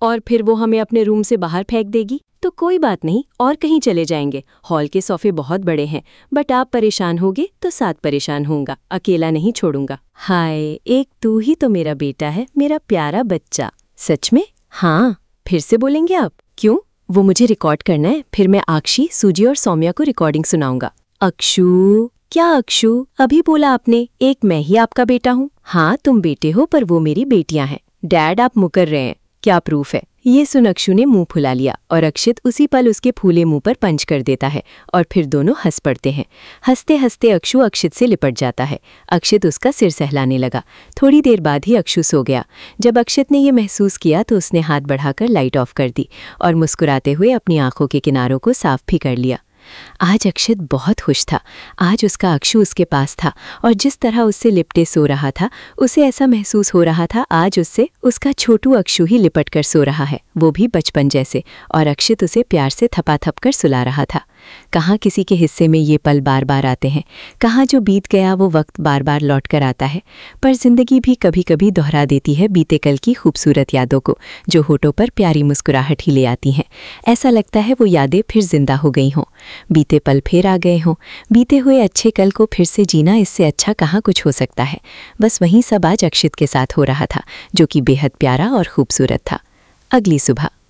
और फिर वो हमें अपने रूम से बाहर फेंक देगी। तो कोई बात नहीं, और कहीं चले जाएंगे। हॉल के सोफे बहुत बड़े हैं, बट आप परेशान होगे तो साथ परेशान होऊंगा, अकेला नहीं छोड़ूंगा। हाय, एक तू ही तो मेरा बेटा है, मेरा प्यारा बच्चा। सच में? हाँ। फिर से बोलेंगे आप? क्यों? वो मुझे रिकॉर्ड करना है, फिर मैं आक्षी, सूजी और सौम्या को रिकॉर्डिंग सुनाऊंगा। अक्षु? क्या अक्षु? अभी बोला आपने, एक मैं ही आपका बेटा हूँ। हाँ, तुम बेटे हो, पर वो मेरी बेटियां हैं। डैड, आप मुकर रहे हैं। क्या प्रूफ है? ये सुन अक्षु ने मुंह फुला लिया और अक्षित उसी पल उसके फूले मुंह पर पंच कर देता है और फिर दोनों हंस पड़ते हैं। हंसते हंसते अक्षु अक्षित से लिपट जाता है। अक्षित उसका सिर सहलाने लगा। थोड़ी देर बाद ही अक्षु सो गया। जब अक्षित ने यह महसूस किया तो उसने हाथ बढ़ाकर लाइट ऑफ कर दी और मुस्कुराते हुए अपनी आंखों के किनारों को साफ भी कर लिया। आज अक्षित बहुत खुश था। आज उसका अक्षु उसके पास था और जिस तरह उससे लिपटे सो रहा था, उसे ऐसा महसूस हो रहा था आज उससे उसका छोटू अक्षु ही लिपट कर सो रहा है, वो भी बचपन जैसे, और अक्षित उसे प्यार से थपाथप कर सुला रहा था। कहाँ किसी के हिस्से में ये पल बार बार आते हैं, कहाँ जो बीत गया वो वक्त बार बार लौट कर आता है। पर जिंदगी भी कभी कभी दोहरा देती है बीते कल की खूबसूरत यादों को, जो होठों पर प्यारी मुस्कुराहट ही ले आती हैं। ऐसा लगता है वो यादें फिर जिंदा हो गई हों, बीते पल फिर आ गए हों। बीते हुए अच्छे कल को फिर से जीना, इससे अच्छा कहाँ कुछ हो सकता है। बस वही सब आज अक्षित के साथ हो रहा था, जो कि बेहद प्यारा और खूबसूरत था। अगली सुबह